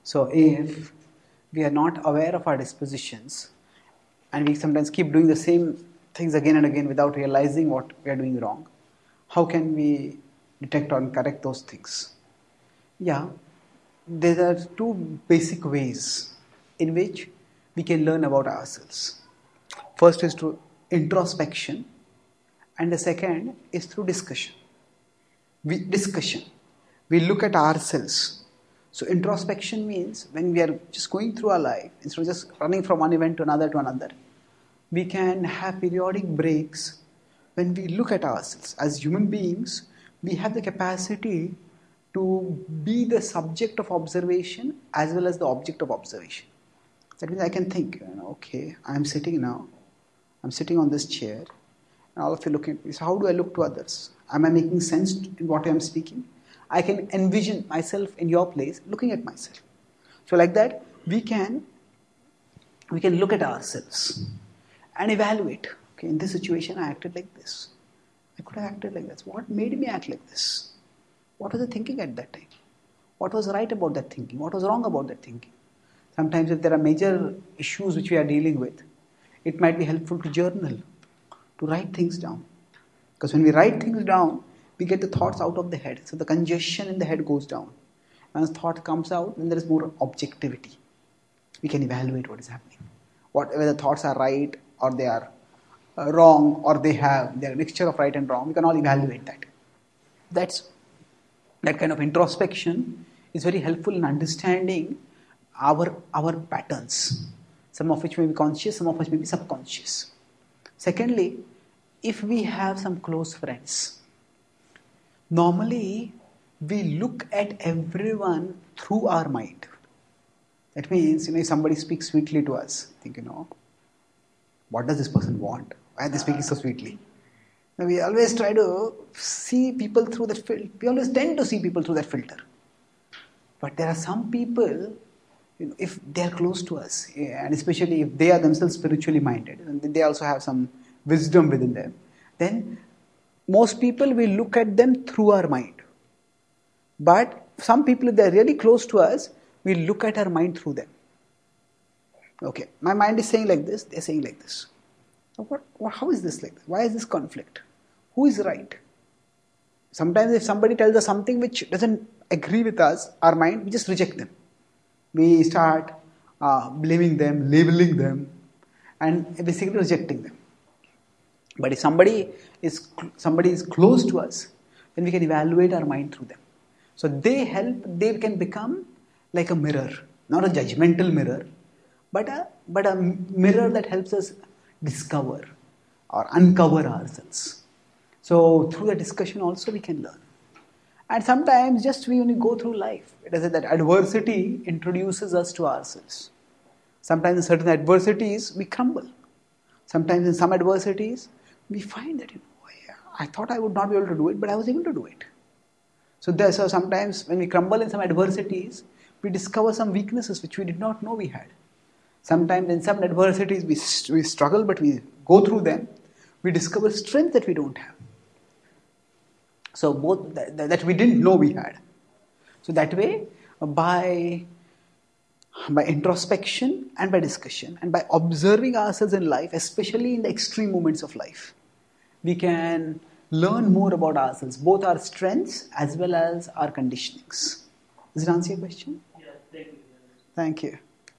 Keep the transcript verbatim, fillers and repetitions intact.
So if we are not aware of our dispositions and we sometimes keep doing the same things again and again without realizing what we are doing wrong, how can we detect or correct those things? Yeah, there are two basic ways in which we can learn about ourselves. First is through introspection, and the second is through discussion. We, discussion. We look at ourselves. So introspection means when we are just going through our life, instead of just running from one event to another to another, we can have periodic breaks when we look at ourselves. As human beings, we have the capacity to be the subject of observation as well as the object of observation. That means I can think, you know, okay, I'm sitting now, I'm sitting on this chair, and all of you looking at me. So how do I look to others? Am I making sense in what I am speaking? I can envision myself in your place, looking at myself. So like that, we can we can look at ourselves and evaluate. Okay, in this situation, I acted like this. I could have acted like this. What made me act like this? What was I thinking at that time? What was right about that thinking? What was wrong about that thinking? Sometimes if there are major issues which we are dealing with, it might be helpful to journal, to write things down. Because when we write things down, we get the thoughts out of the head. So the congestion in the head goes down. When the thought comes out, then there is more objectivity. We can evaluate what is happening. What, whether the thoughts are right or they are uh, wrong, or they have their mixture of right and wrong, we can all evaluate that. That's that kind of introspection is very helpful in understanding our our patterns, some of which may be conscious, some of which may be subconscious. Secondly, if we have some close friends, normally we look at everyone through our mind. That means, you know, if somebody speaks sweetly to us, think, you know, what does this person want? Why are they speaking so sweetly? Now, we always try to see people through that filter. We always tend to see people through that filter. But there are some people, you know, if they are close to us, and especially if they are themselves spiritually minded, and they also have some wisdom within them, then most people will look at them through our mind. But some people, if they are really close to us, we look at our mind through them. Okay, my mind is saying like this, they are saying like this. What, what, how is this like this? Why is this conflict? Who is right? Sometimes if somebody tells us something which doesn't agree with us, our mind, we just reject them. We start uh, blaming them, labeling them, and basically rejecting them. But if somebody is somebody is close to us, then we can evaluate our mind through them. So they help, they can become like a mirror, not a judgmental mirror, but a, but a mirror that helps us discover or uncover ourselves. So through the discussion also we can learn. And sometimes just we only go through life. It is that adversity introduces us to ourselves. Sometimes in certain adversities we crumble. Sometimes in some adversities we find that, you know, yeah, I thought I would not be able to do it, but I was able to do it. So, there, so sometimes when we crumble in some adversities, we discover some weaknesses which we did not know we had. Sometimes in some adversities we, we struggle, but we go through them, we discover strength that we don't have. So both that, that we didn't know we had. So that way, by, by introspection and by discussion and by observing ourselves in life, especially in the extreme moments of life, we can learn more about ourselves, both our strengths as well as our conditionings. Does it answer your question? Yeah, thank you. Thank you.